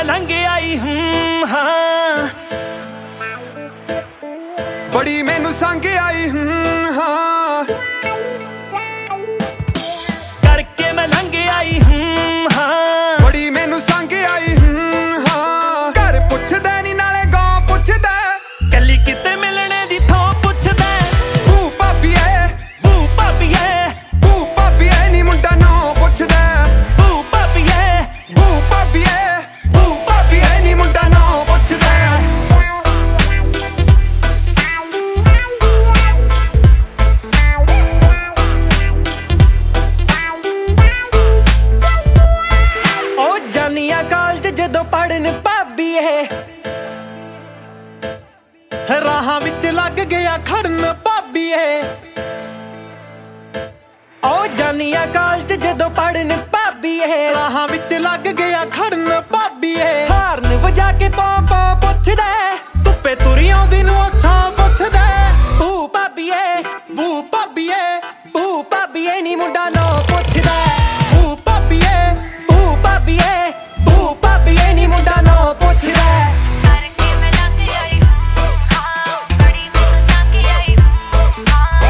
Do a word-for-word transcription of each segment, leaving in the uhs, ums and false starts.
लंघ आई हूं हाँ बड़ी मैनू संग आई हूं हाँ करके मैं लंघ आई हूं हाँ बड़ी मैनू संग आई हूं हाँ घर पुछदा नी नाले गांव पुछदा कली किते मिलने दी थों पुछदा भू भाभीए भू भाभीए भू भाभीए नी मुंडा ना पुछदा भू भाभीए भू भाभीए भू भाभीए नी मुंडा ना पुछदा कालज जदों पढ़न भाभीए राहां विच लग गया खड़न भाभीए ओ जानिया कालज जदों पढ़न भाभीए राहां विच लग गया खड़न भाभीए हारन वजा के पौ पौ पुछदा धुप्पे तुरी आउंदी नूं अछां पुछदा भू भाभीए भू भाभीए भू भाभीए नी मुंडा ना पुछदा भू भाभीए भू भाभीए भू भाभीए नी मुंडा ना पुछदा करके मैं लंघ आई हूं हाँ बड़ी मैनू संग आई हूं हाँ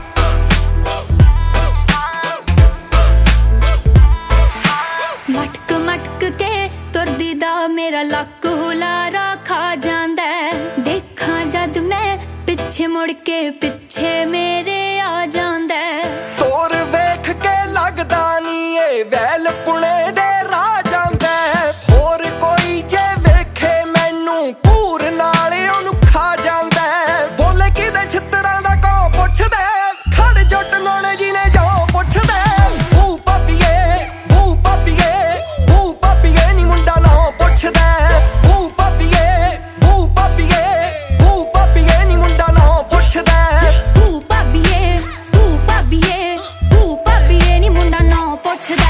मटक मटक के तुरदी दा मेरा लक हुलारा खा जांदा देखां जद मैं पिछे मुड़ के पिछे मेरे आ जांदा तोर वेख के लगदा नी ए वैल पुणे दे राह जांदा होर कोई जे वेखे मैनू पूर नाल ओनू खा जांदा बोले किदे छितरां दा कौ पुछदा खड़ जुट नाने जी ने जो पुछदा भू भाभीए भू भाभीए भू भाभीए नी मुंडा ना पुछदा भू भाभीए भू भाभीए भू भाभीए नी मुंडा ना पुछदा भू भाभीए भू भाभीए भू भाभीए नी मुंडा ना पुछदा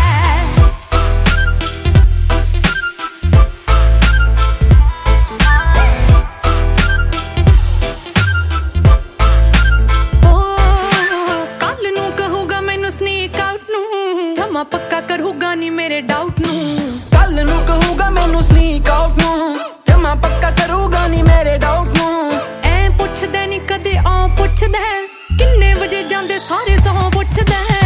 पक्का करूगा नी मेरे डाउट नू कल नू कहूगा मैनू स्नीक आउट नू जमा पक्का करूगा नी मेरे डाउट नू ऐ पुछदा नी कदे आ पुछदा किन्ने वजे जांदे सारे सौ पुछदा